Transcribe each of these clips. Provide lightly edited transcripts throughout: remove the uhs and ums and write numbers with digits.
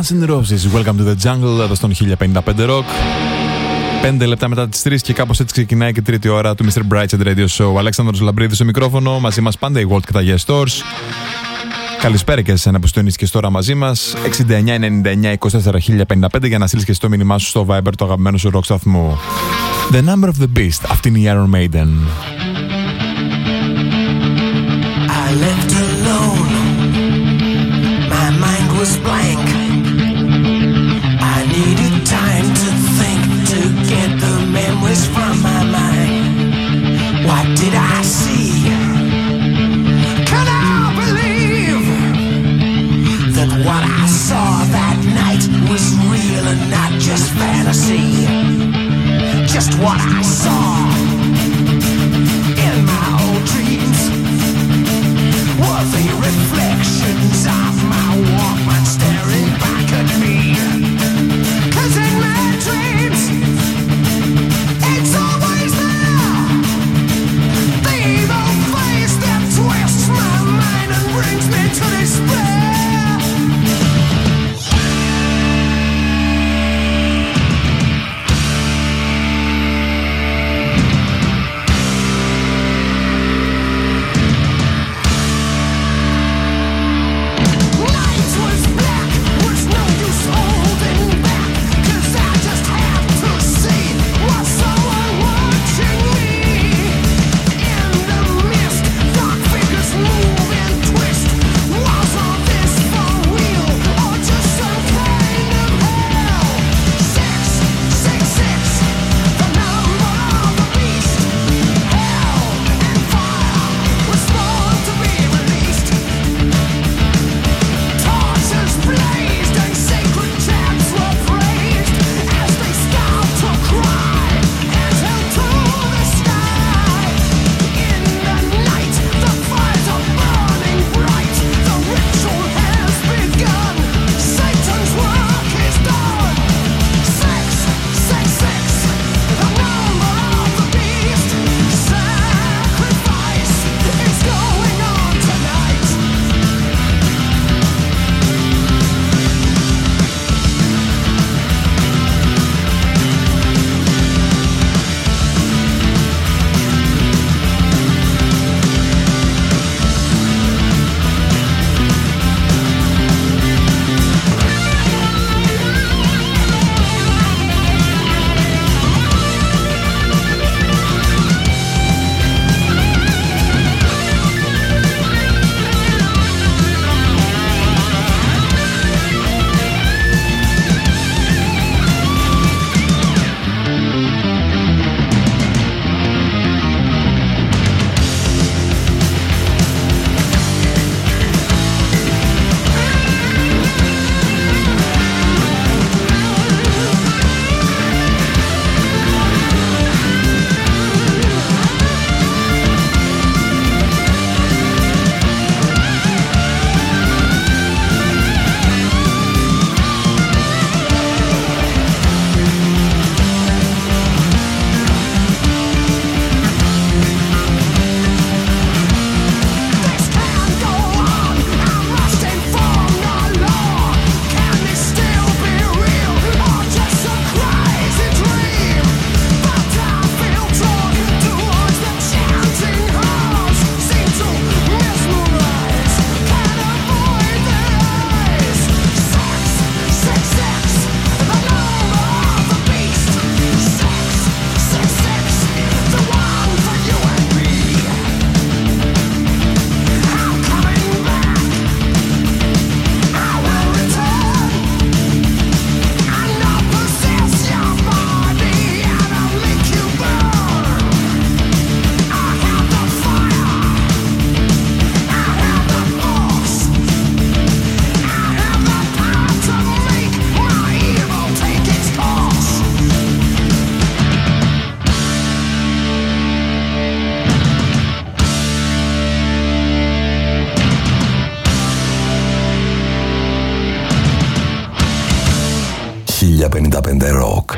Guns N' Roses, Welcome to the Jungle, εδώ στον 1055 Rock. 5 λεπτά μετά τις 3 και κάπως έτσι ξεκινάει και η τρίτη ώρα του Mr. Brightside Radio Show. Αλέξανδρος Λαμπρίδης στο μικρόφωνο, μαζί μας πάντα η Walt και τα Yes Stores. Καλησπέρα και σε εσένα που συντονίστηκες τώρα μαζί μας. 69-99-24-1055 για να στείλεις και στο μήνυμά σου στο Viber το αγαπημένο σου rock σταθμό. The Number of the Beast, αυτή είναι η Iron Maiden. I left alone, my mind was blank. I needed time to think, to get the memories from my mind. What did I see? Can I believe that what I saw that night was real and not just fantasy? Just what I saw in my old dreams were the reflections of my Walkman staring back at me. 'Cause in my dreams, it's always there, the evil face that twists my mind and brings me to despair. Rock.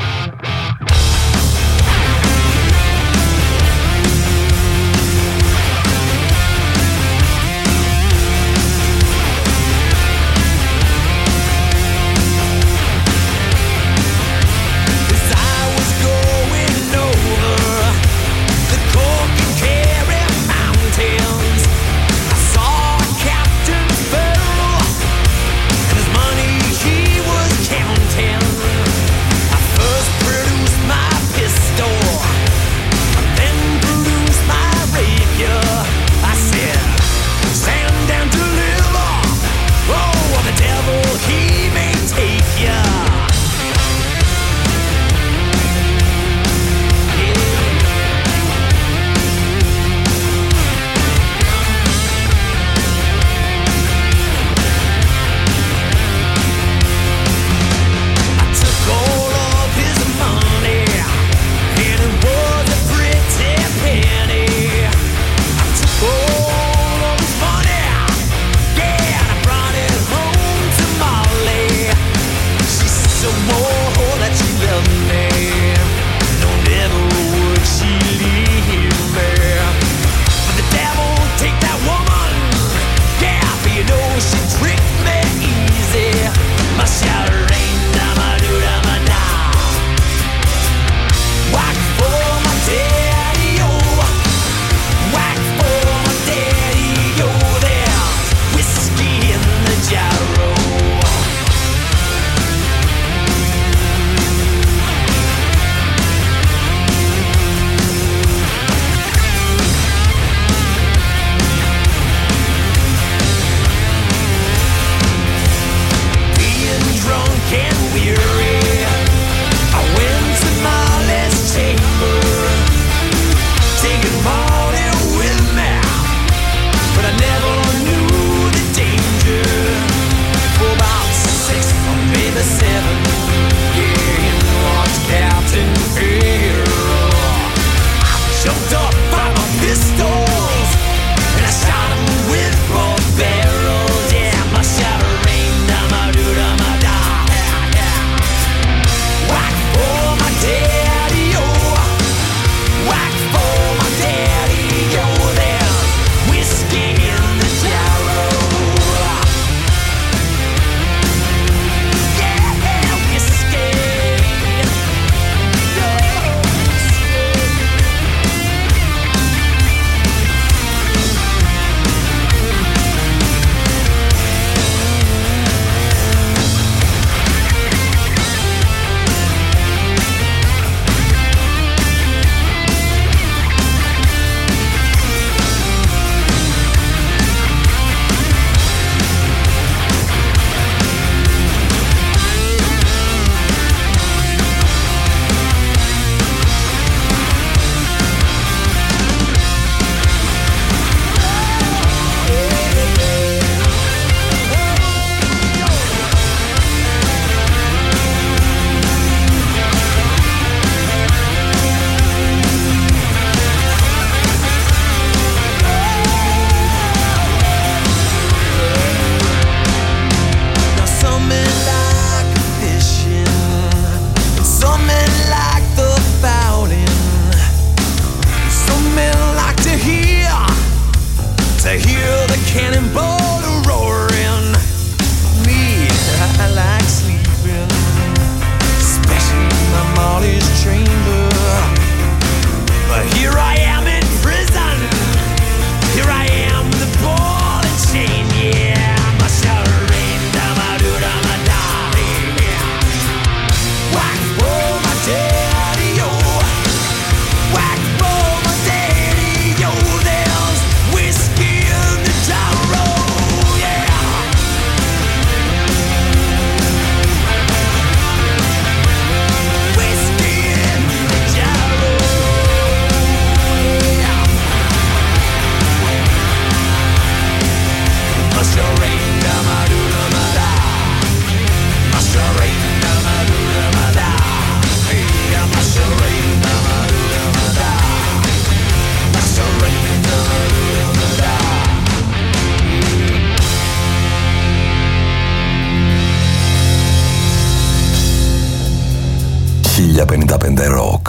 1055 Rock.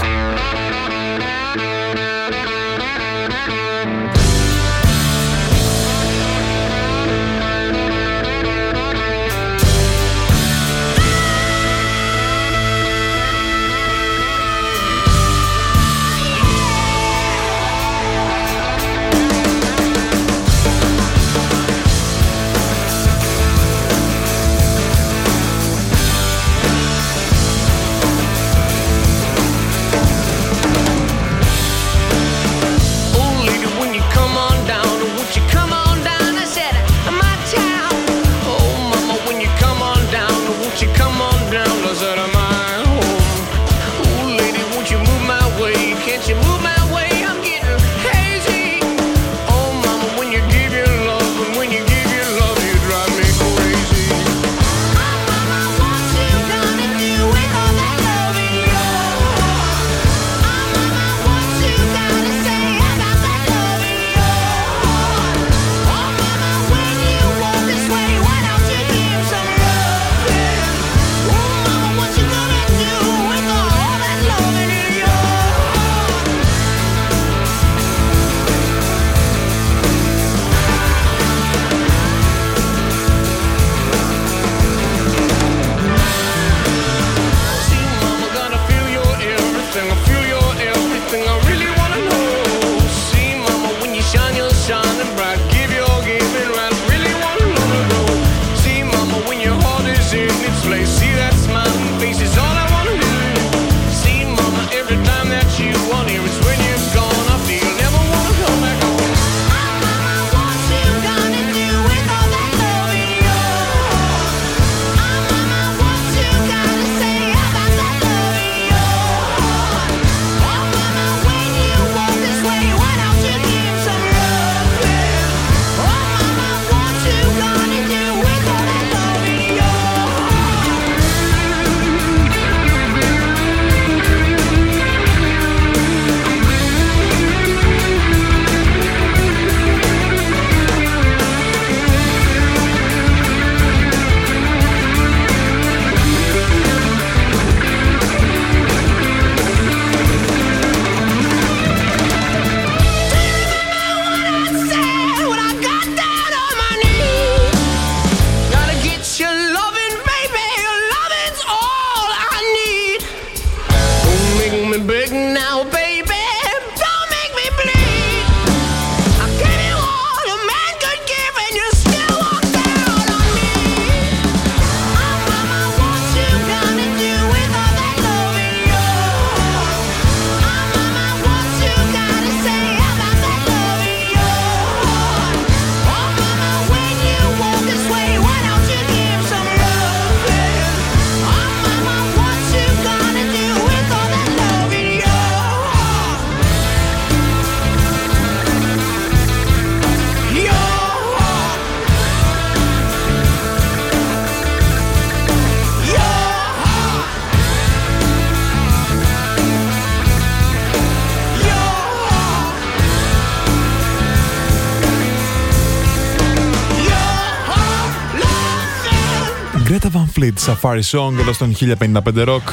Greta Van Fleet, Safari Song, εδώ στον 1055 Rock.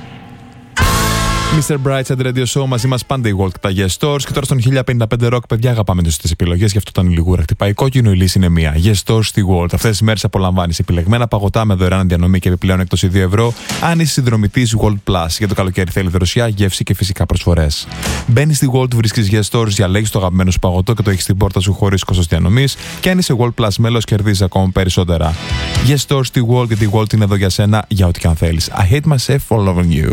Mr. Brightside Radio Show, μαζί μας πάντα η World και τα Yes Stores. Και τώρα στον 1055 Rock, παιδιά, αγαπάμε τις επιλογές, γι' αυτό ήταν λιγούρα χτυπάει κόκκινο, η λύση είναι μία. Yes Stores στη World. Αυτές τις μέρες απολαμβάνεις επιλεγμένα παγωτά με δωρεάν διανομή και επιπλέον έκπτωση 2 ευρώ. Αν είσαι συνδρομητής World Plus, για το καλοκαίρι θέλει δροσιά, γεύση και φυσικά προσφορές. Μπαίνεις στη World, βρίσκεις Yes Stores, διαλέγεις το αγαπημένο σου παγωτό και το έχεις στην πόρτα σου χωρίς κόστος διανομής. Και αν είσαι World Plus μέλος, κερδίζεις ακόμα περισσότερα. Yes Stores στη World, γιατί η World είναι εδώ για σένα, για ό,τι και αν θέλεις. I hate myself for loving you.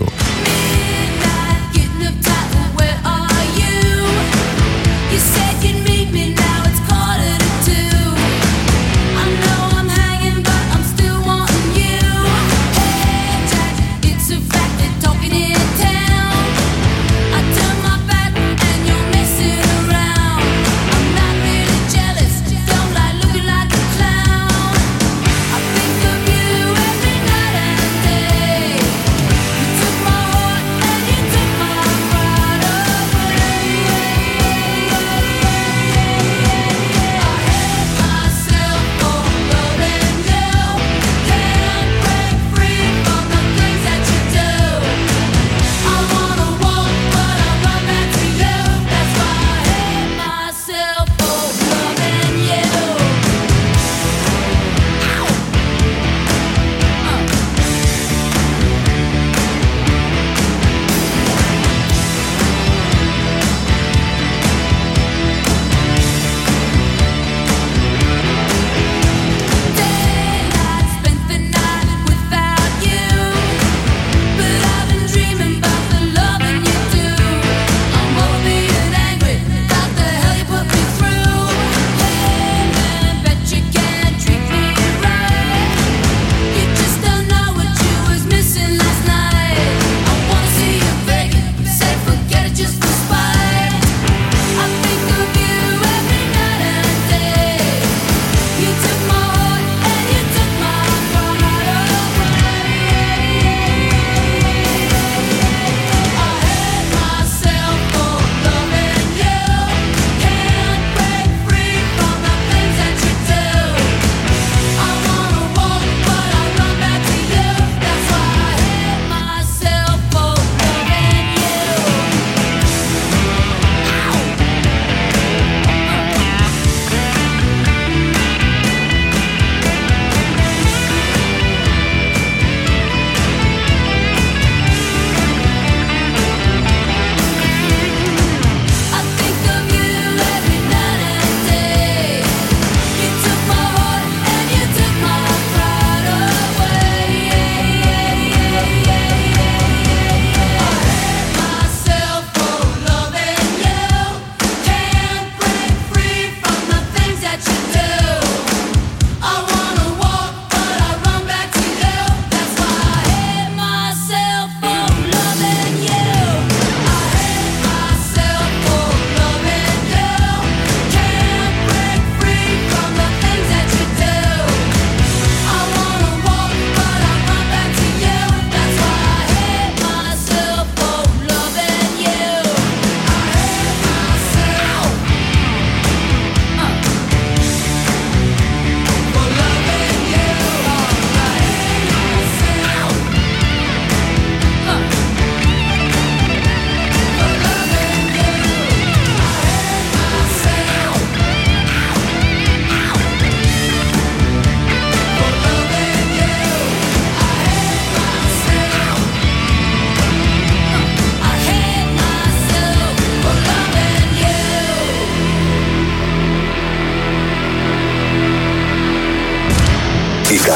Heart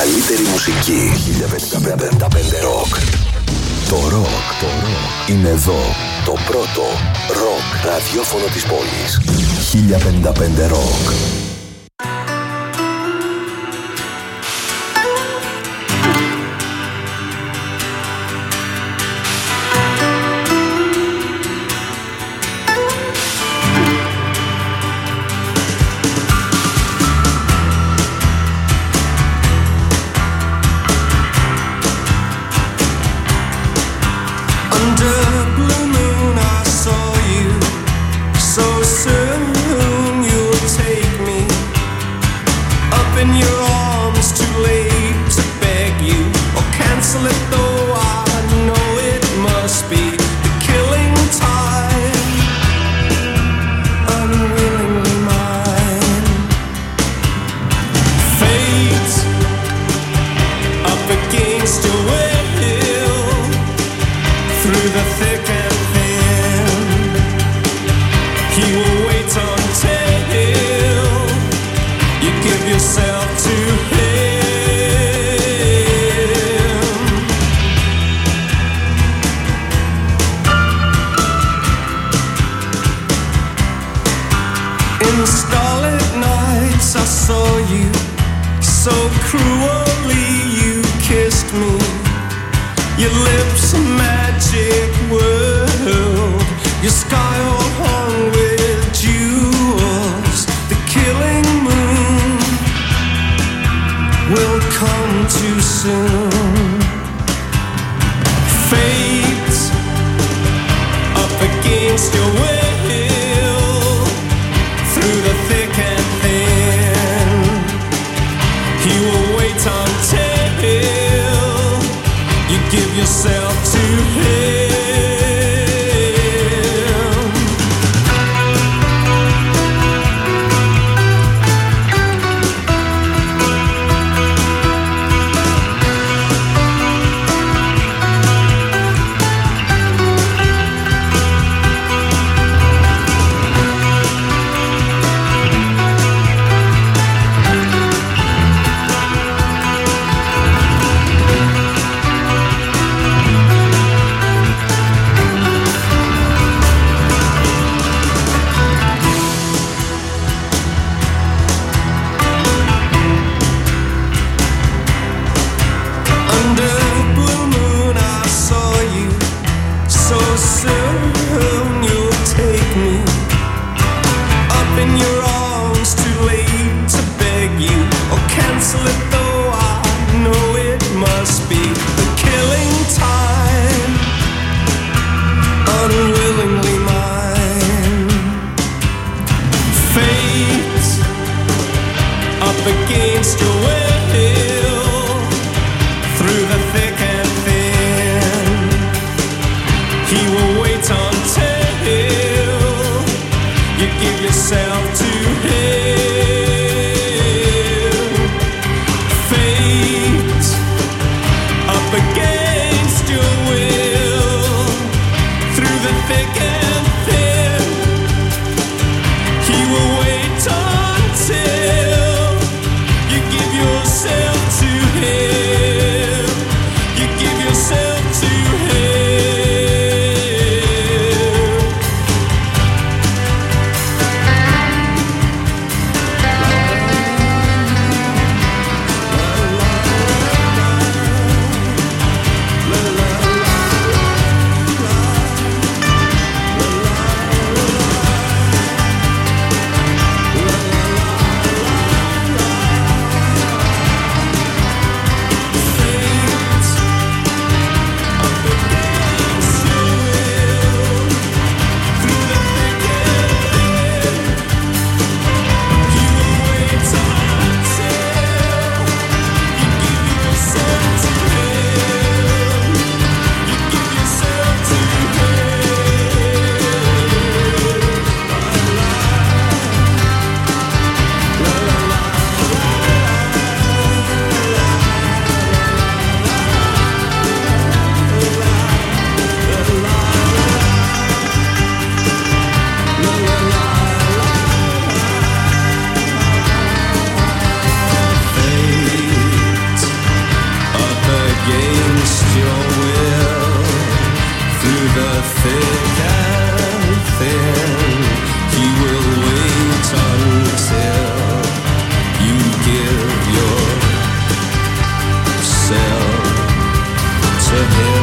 καλύτερη μουσική. 1055 Rock. Το rock είναι εδώ. Το πρώτο rock ραδιόφωνο της πόλης. 1055 Rock. thick and thin. He will wait until you give yourself to him.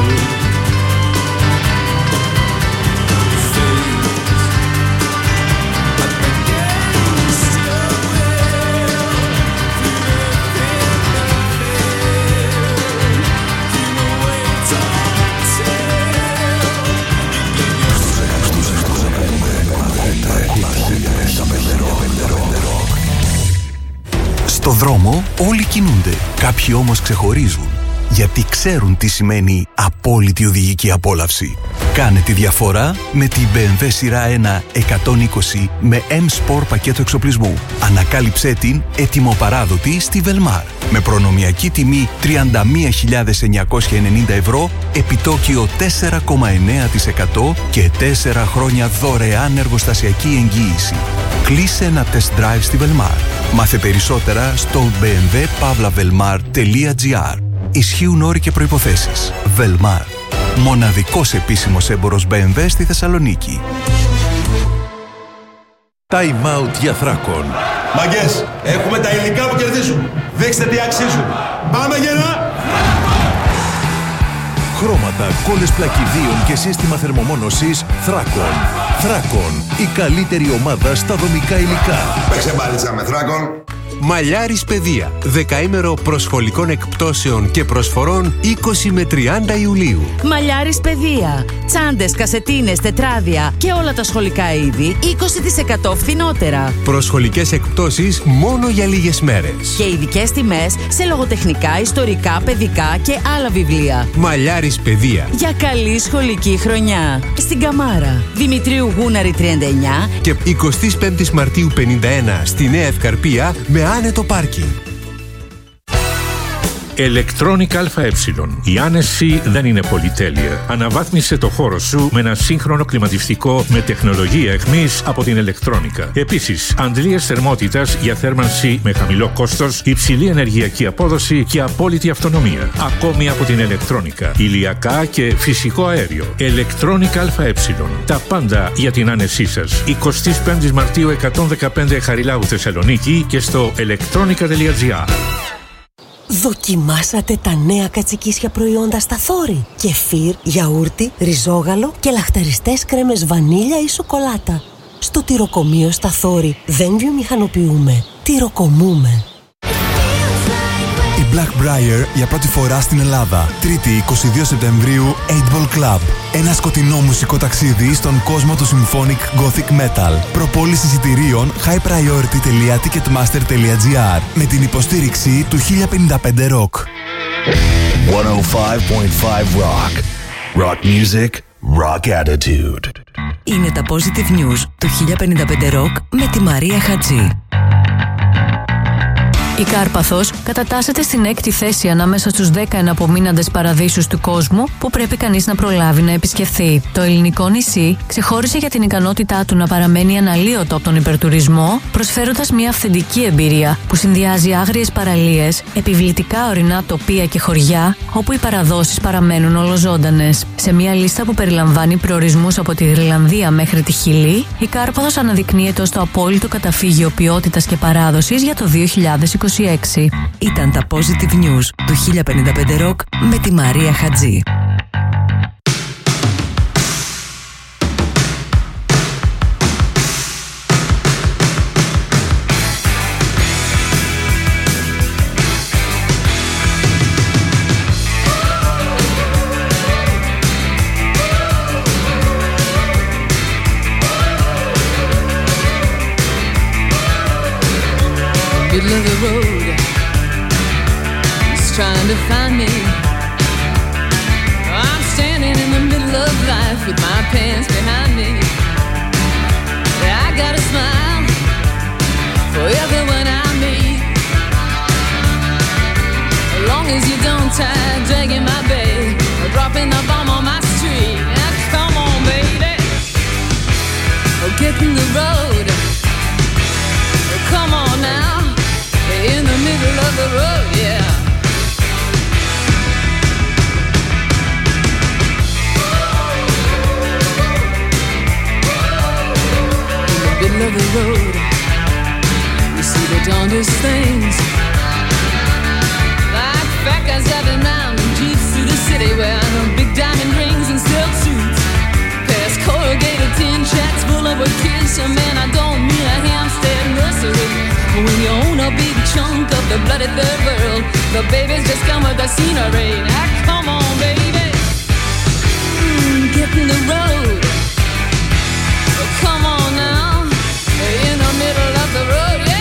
Στο δρόμο όλοι κινούνται, κάποιοι όμως ξεχωρίζουν, γιατί ξέρουν τι σημαίνει απόλυτη οδηγική απόλαυση. Κάνε τη διαφορά με την BMW σειρά 1 120 με M-Sport πακέτο εξοπλισμού. Ανακάλυψέ την ετοιμοπαράδοτη στη Velmar. Με προνομιακή τιμή 31.990 ευρώ, επιτόκιο 4,9% και 4 χρόνια δωρεάν εργοστασιακή εγγύηση. Κλείσε ένα test drive στη Velmar. Μάθε περισσότερα στο bmw-velmar.gr. Ισχύουν όροι και προϋποθέσεις. Velmar. Μοναδικός επίσημος έμπορος BMW στη Θεσσαλονίκη. Time out για Θράκον. Μαγκές, έχουμε τα υλικά που κερδίζουν. Δείξτε τι αξίζουν. Πάμε γερά! Χρώματα, κόλλες πλακιδίων και σύστημα θερμομόνωσης Θράκον. Θράκον, η καλύτερη ομάδα στα δομικά υλικά. Παίξε μπάλιτσα με Θράκον. Μαλλιάρης Παιδεία. Δεκαήμερο προσχολικών εκπτώσεων και προσφορών 20 με 30 Ιουλίου. Μαλλιάρης Παιδεία. Τσάντες, κασετίνες, τετράδια και όλα τα σχολικά είδη 20% φθηνότερα. Προσχολικές εκπτώσεις μόνο για λίγες μέρες. Και ειδικές τιμές σε λογοτεχνικά, ιστορικά, παιδικά και άλλα βιβλία. Μαλλιάρης Παιδεία. Για καλή σχολική χρονιά. Στην Καμάρα. Δημητρίου Γούναρη 39 Και 25 Μαρτίου 51 στη Νέα Ευκαρπία με άνετο πάρκινγκ. Electronic ΑΕ. Η άνεση δεν είναι πολυτέλεια. Αναβάθμισε το χώρο σου με ένα σύγχρονο κλιματιστικό με τεχνολογία εχμής από την Electronica. Επίσης, αντλίες θερμότητας για θέρμανση με χαμηλό κόστος, υψηλή ενεργειακή απόδοση και απόλυτη αυτονομία. Ακόμη από την Electronica. Ηλιακά και φυσικό αέριο. Electronic ΑΕ. Τα πάντα για την άνεσή σας. 25 Μαρτίου 115 Χαριλάου Θεσσαλονίκη και στο electronica.gr. Δοκιμάσατε τα νέα κατσικίσια προϊόντα στα Θόρη. Κεφίρ, γιαούρτι, ριζόγαλο και λαχταριστές κρέμες βανίλια ή σοκολάτα. Στο τυροκομείο στα Θόρη δεν βιομηχανοποιούμε, τυροκομούμε. Η Blackbriar για πρώτη φορά στην Ελλάδα. 3η 22 Σεπτεμβρίου, 8-Ball Club. Ένα σκοτεινό μουσικό ταξίδι στον κόσμο του Symphonic Gothic Metal. Προπόληση εισιτηρίων highpriority.ticketmaster.gr με την υποστήριξη του 1055 Rock. 105.5 Rock. Rock music, rock attitude. Είναι τα Positive News του 1055 Rock με τη Μαρία Χατζή. Η Κάρπαθος κατατάσσεται στην 6η θέση ανάμεσα στους 10 εναπομείναντες παραδείσους του κόσμου που πρέπει κανείς να προλάβει να επισκεφθεί. Το ελληνικό νησί ξεχώρισε για την ικανότητά του να παραμένει αναλύωτο από τον υπερτουρισμό, προσφέροντας μια αυθεντική εμπειρία που συνδυάζει άγριες παραλίες, επιβλητικά ορεινά τοπία και χωριά, όπου οι παραδόσεις παραμένουν ολοζώντανες. Σε μια λίστα που περιλαμβάνει προορισμούς από τη Γροιλανδία μέχρι τη Χιλή, η Κάρπαθος αναδεικνύεται ως το απόλυτο καταφύγιο ποιότητας και παράδοσης για το 2026. Ήταν τα Positive News του 1055 Rock με τη Μαρία Χατζή. Middle of the road, he's trying to find me. I'm standing in the middle of life with my pants behind me. I got a smile for everyone I meet, as long as you don't try dragging my bag or dropping the bomb on my street. Now come on, baby, or get in the road. Come on now. In the middle of the road, yeah. the road, you see the darndest things. Like fat guys driving round in jeeps through the city, wearing big diamond rings and silk suits. Past corrugated tin shacks full of a kids. Man, I don't mean a Hampstead nursery. When you own a big chunk of the bloody third world, the babies just come with the scenery. Now come on, baby, get in the road. Come on now, in the middle of the road, yeah.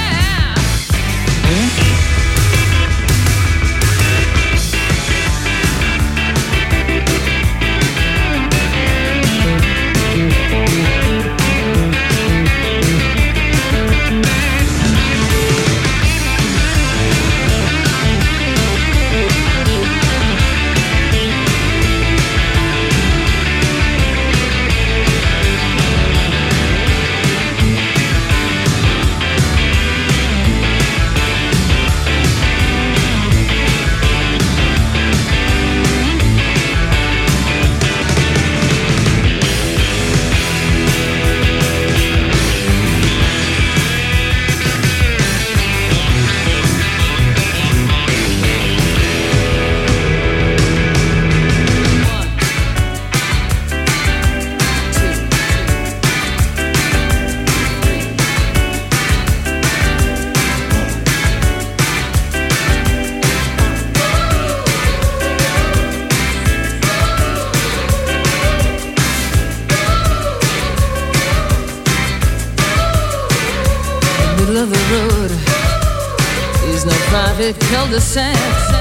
Cul-de-sac.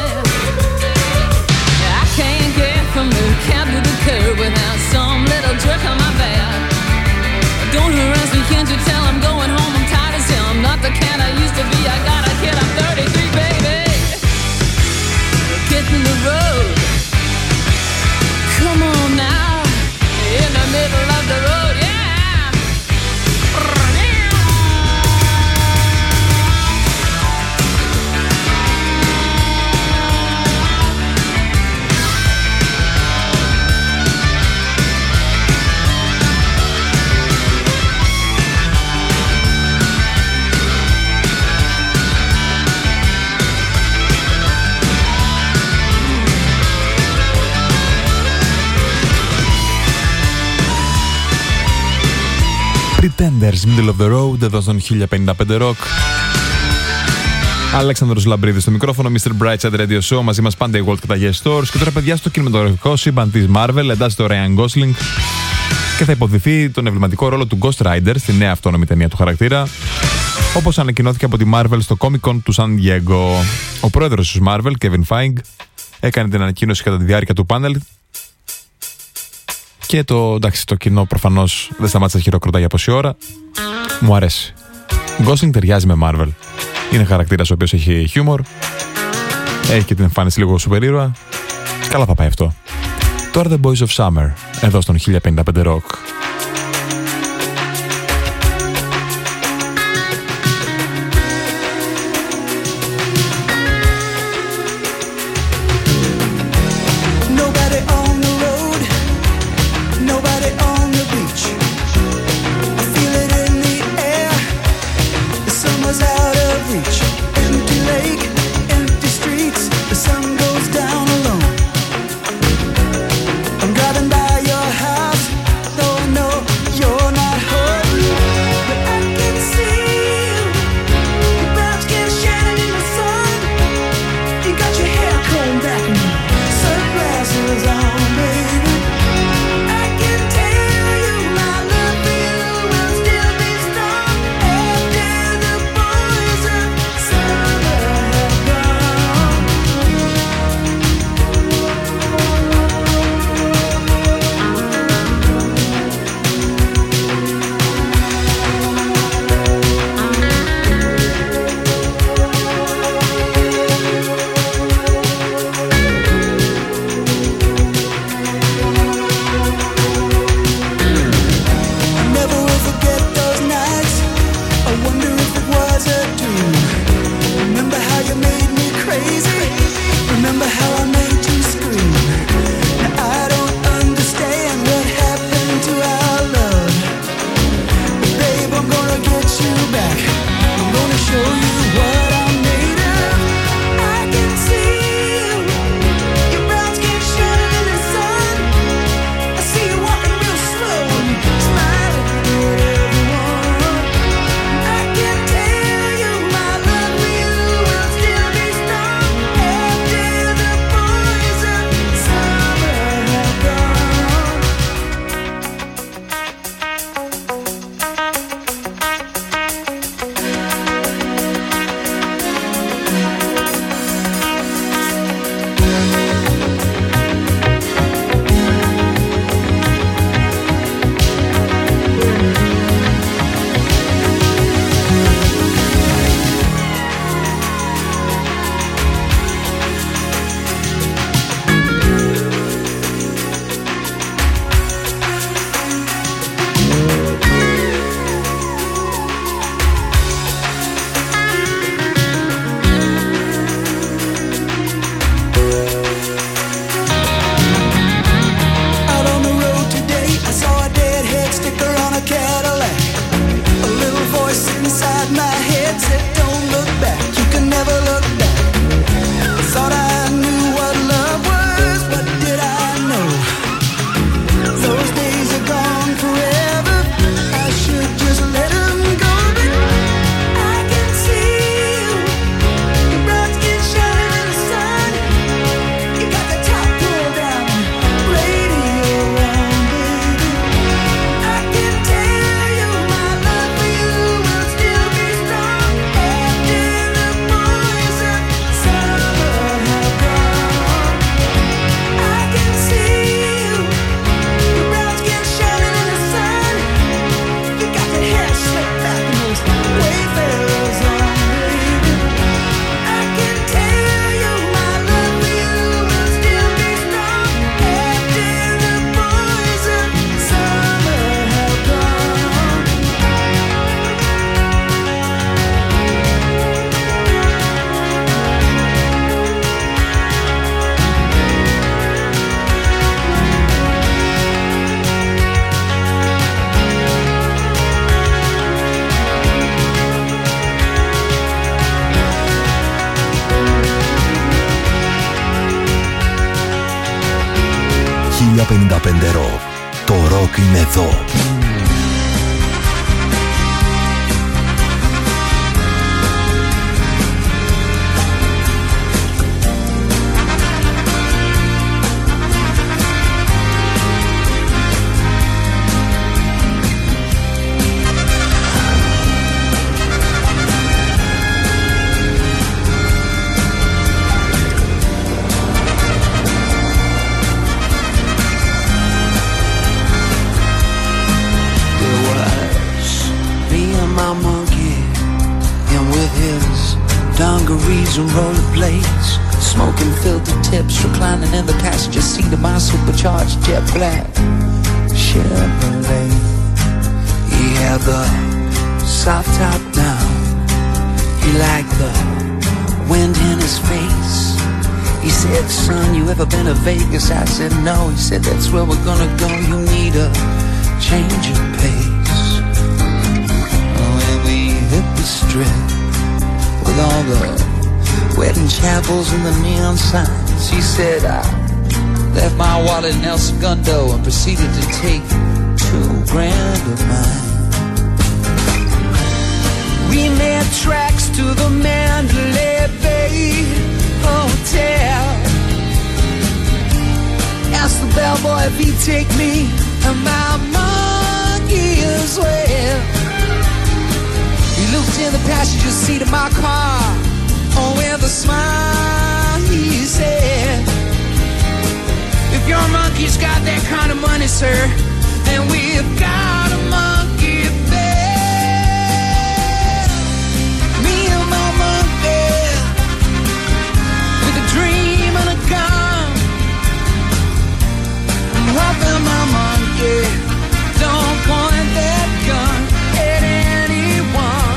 I can't get from the cab to the curb without some little jerk on my back. Don't harass me, can't you tell I'm going home? I'm tired as hell. I'm not the cat I used to be. I got a kid, I'm 33, baby. Get in the road. Come on now, in the middle of the road, yeah. Pretenders, Middle of the Road, εδώ στον 1055 Rock. Αλέξανδρος Λαμπρίδης στο μικρόφωνο, Mr. Brightside Radio Show. Μαζί μας πάντα η World και τα Guest Stores. Και τώρα, παιδιά, στο κινηματογραφικό σύμπαν της Marvel εντάσσεται ο Ryan Gosling και θα υποδηθεί τον εμβληματικό ρόλο του Ghost Rider στη νέα αυτόνομη ταινία του χαρακτήρα, όπως ανακοινώθηκε από τη Marvel στο Comic Con του San Diego. Ο πρόεδρος της Marvel, Kevin Feige, έκανε την ανακοίνωση κατά τη διάρκεια του πάνελ. Και το κοινό προφανώς δεν σταμάτησε να χειροκροτάει για πόση ώρα. Μου αρέσει. Gosling ταιριάζει με Marvel. Είναι χαρακτήρας ο οποίος έχει χιούμορ. Έχει και την εμφάνιση λίγο σούπερ ήρωα. Καλά θα πάει αυτό. Τώρα The Boys of Summer, εδώ στον 1055 Rock. Driving by your house, though I know είμαι εδώ. And rollerblades, smoking filter tips, reclining in the passenger seat of my supercharged jet black Chevrolet. He had the soft top down, he liked the wind in his face. He said, son, you ever been to Vegas? I said, no. He said, that's where we're gonna go, you need a change of pace. When we hit the strip with all the wedding chapels and the neon signs, he said, I left my wallet in El Segundo and proceeded to take $2,000 of mine. We made tracks to the Mandalay Bay Hotel. Asked the bellboy if he'd take me and my monkey as well. He looked in the passenger seat of my car. Oh, with a smile, he said, if your monkey's got that kind of money, sir, then we've got a monkey bed. Me and my monkey, with a dream and a gun. I'm hoping my monkey don't point that gun at anyone.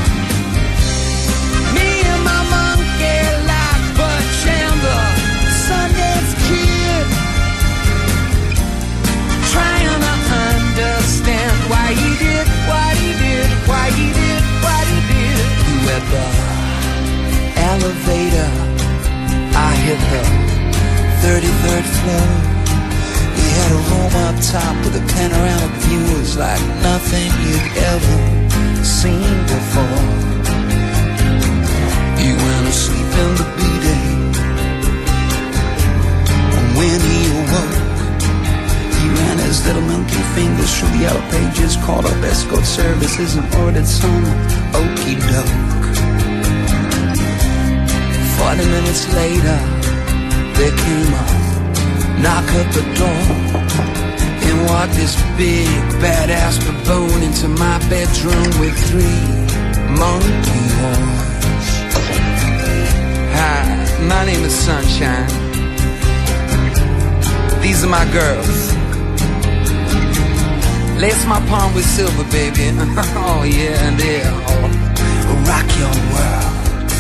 The elevator, I hit the 33rd floor. We had a room up top with a panoramic view. It was like nothing you'd ever seen before. He went to sleep in the B-day, and when he awoke, he ran his little monkey fingers through the yellow pages, called up escort services and ordered some okey doke. 40 minutes later, there came a knock at the door, and walked this big badass baboon into my bedroom with 3 monkey horns. Hi, my name is Sunshine. These are my girls. Lace my palm with silver, baby. Oh yeah, and they'll rock your world.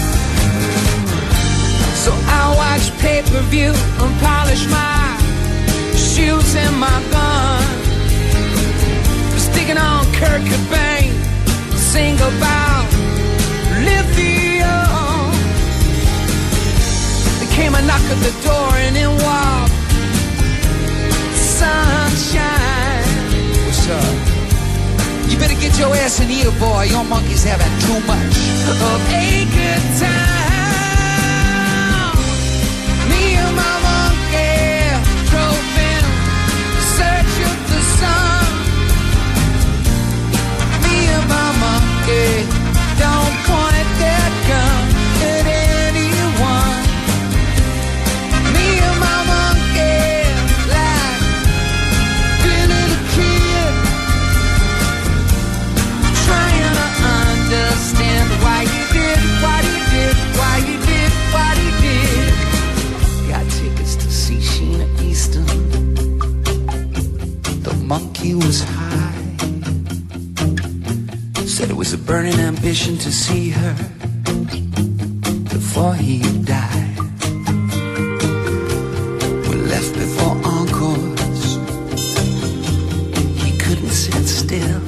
So I watch pay-per-view and polish my shoes and my gun. Sticking on Kurt Cobain, sing about lithium. There came a knock at the door and in walked Sunshine. What's up? You better get your ass in here, boy. Your monkey's having too much of a good time. Me and my monkey drove in search of the sun. Me and my monkey don't point that gun at anyone. Me and my monkey like being a kid, trying to understand why you did what he did, why you did what he did. Got tickets to see Sheena Easton. The monkey was high. Said it was a burning ambition to see her before he died. We left before encores. He couldn't sit still.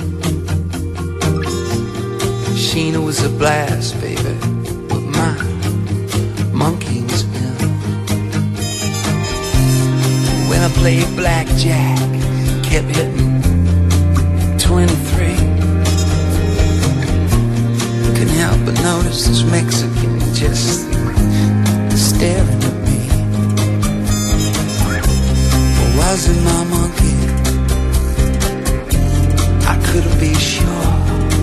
Sheena was a blast, baby, but my monkey was ill. When I played blackjack, kept hitting was this Mexican just staring at me. Or was it my monkey? I couldn't be sure.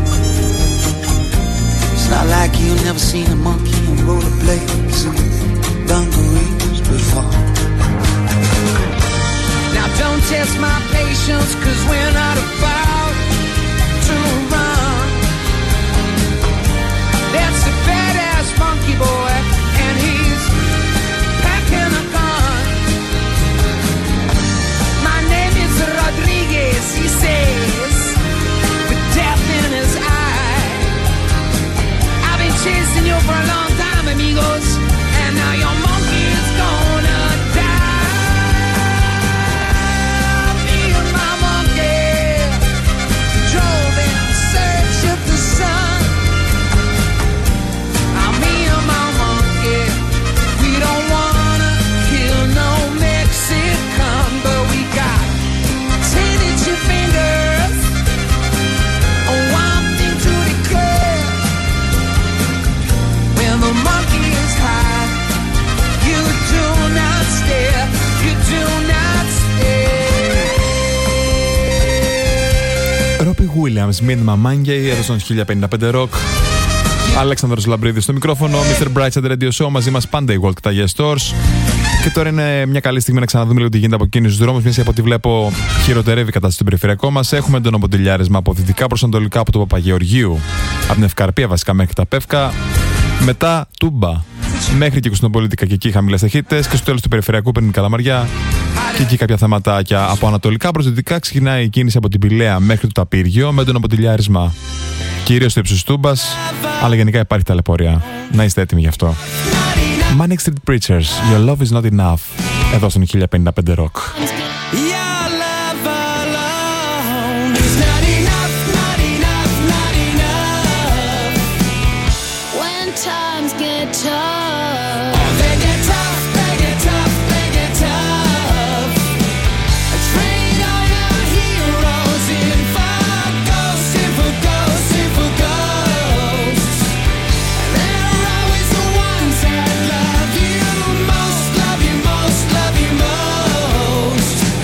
It's not like you've never seen a monkey in rollerblades and dungarees before. Now don't test my patience, 'cause we're not about to run. That's a badass monkey boy, and he's packing a gun. My name is Rodriguez, he says, with death in his eye. I've been chasing you for a long time, amigos, and now your monkey is gonna die. Me and my monkey drove in search of the sun. Now me and my monkey, we don't wanna kill no Mexican, but we got 10-inch fingers. One thing to declare: when the monkey is high, you do not stare, you do not stare. Ρόπι Williams, Meet My Monkey, εδώ στον 1055 Rock. Αλέξανδρος Λαμπρίδης στο μικρόφωνο, Mr. Bright Radio Show, μαζί μας πάντα η World και τα Yes Stores. Και τώρα είναι μια καλή στιγμή να ξαναδούμε λίγο τι γίνεται από εκείνους τους δρόμους, μιας από ό,τι βλέπω χειροτερεύει η κατάσταση στον περιφερειακό μας. Έχουμε τον Ποντιλιάρισμα από δυτικά προς ανατολικά, από το Παπαγεωργίου, από την Ευκαρπία βασικά μέχρι τα Πεύκα. Μετά Τούμπα μέχρι και Κωνσταντινοπολίτικα, και εκεί χαμηλές ταχύτητες. Και στο τέλος του περιφερειακού παίρνει Καλαμαριά. Και εκεί κάποια θεματάκια. Από ανατολικά προς δυτικά ξεκινάει η κίνηση από την Πηλαία μέχρι το Ταπύργιο με τον Ποντιλιάρισμα κυρίως στο ύψος Τούμπας. Αλλά γενικά υπάρχει ταλαιπωρία. Να είστε έτοιμοι γι' αυτό. Manic Street Preachers, Your Love Is Not Enough. Εδώ στον 1055 Rock. Love you most, love you most.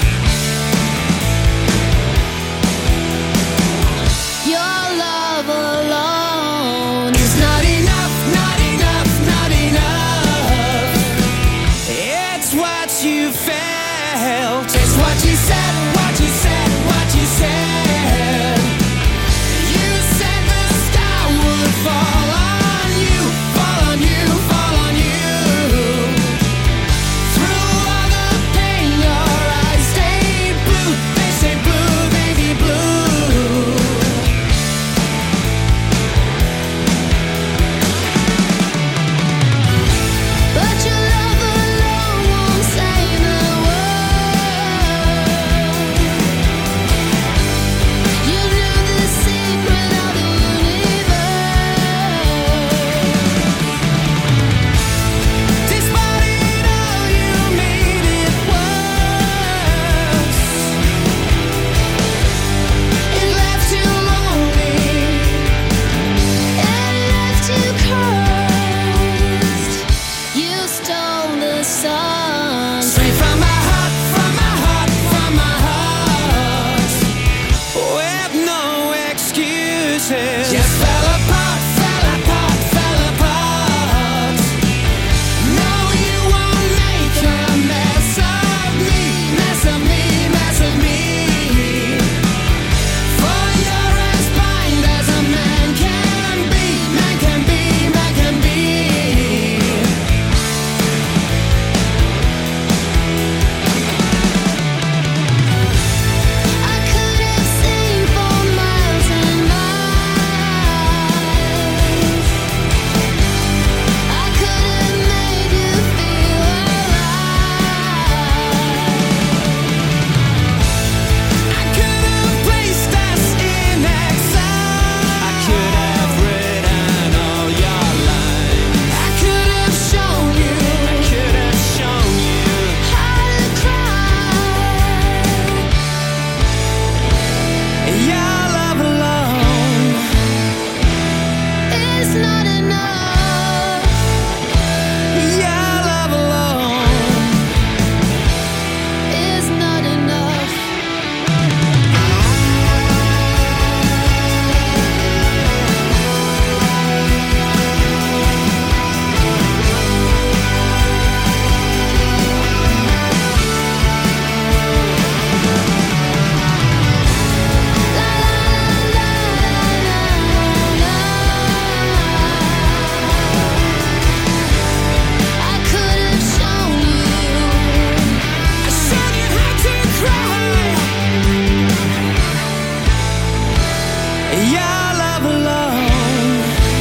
Your love alone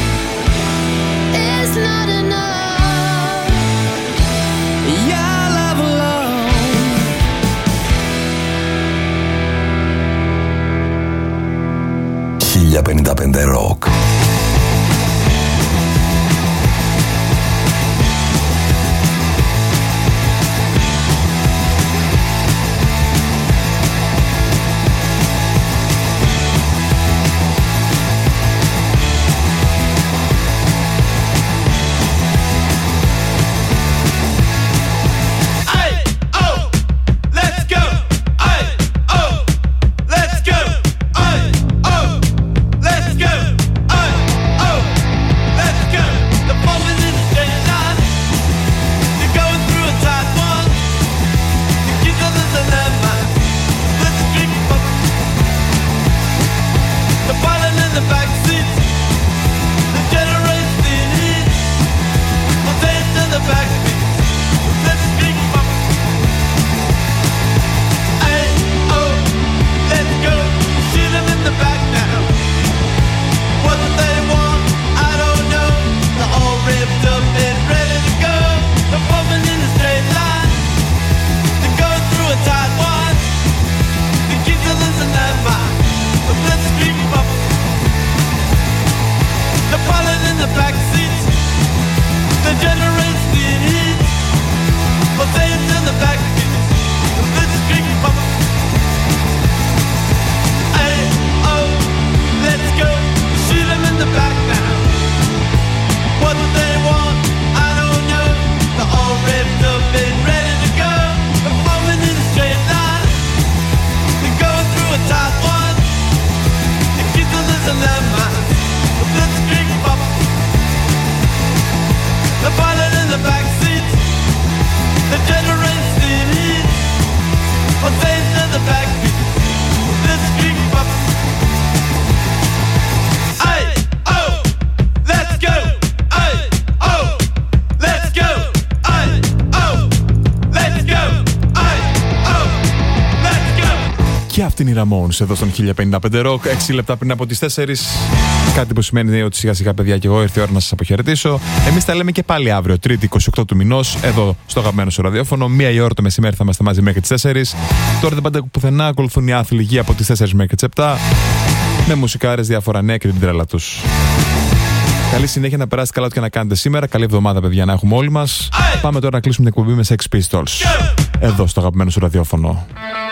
is not enough. Your love alone. 1055 Rock. Αυτή είναι η Ramones εδώ στον 1055 Rock, 6 λεπτά πριν από τις 4. Κάτι που σημαίνει ότι σιγά σιγά, παιδιά, και εγώ ήρθε η ώρα να σας αποχαιρετήσω. Εμείς τα λέμε και πάλι αύριο, Τρίτη 28 του μηνός, εδώ στο αγαπημένο σου ραδιόφωνο. 1 η ώρα το μεσημέρι θα είμαστε μαζί μέχρι τις 4. Τώρα δεν πάντα πουθενά, ακολουθούν οι άθλοι γη από τις 4 μέχρι τις 7. Με μουσικάρες, διάφορα νέα και την τρέλα τους. Καλή συνέχεια, να περάσετε καλά ό,τι και να κάνετε σήμερα. Καλή εβδομάδα, παιδιά, να έχουμε όλοι μας. Πάμε τώρα να κλείσουμε την εκπομπή με Sex Pistols. Εδώ στο αγαπημένο σου ραδιόφωνο.